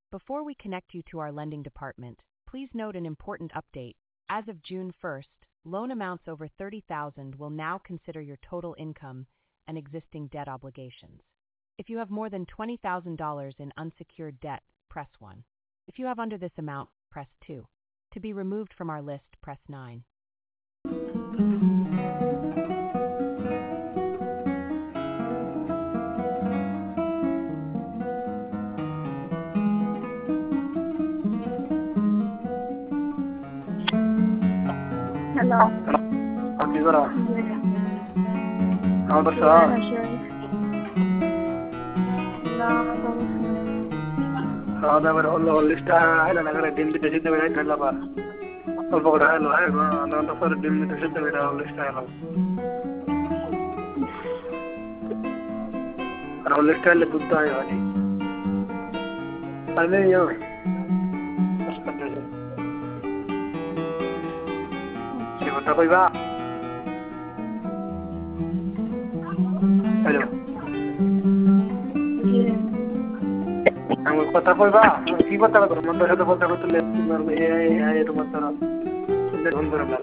Before we connect you to our lending department, please note an important update. As of June 1st, loan amounts over $30,000 will now consider your total income and existing debt obligations. If you have more than $20,000 in unsecured debt, press 1. If you have under this amount, press 2. To be removed from our list, press 9. Hello. Aquí ahora. Yeah. Ahora Yeah, está. sure. No, هذا ولا لسه هلا أنا قاعد دين بتجد ولا هلا بقى. الفقر هلا هلا أنا نفر دين بتجد ولا لسه هلا. أنا لسه اللي بده يعني. أنا يوم. بس كده. شو بتقول بقى؟ Hello. আমি কথা কইবা কি কথা কইবা মন ধরে কথা কইলে তুমি এই এই তোমার তারা সুন্দর সুন্দর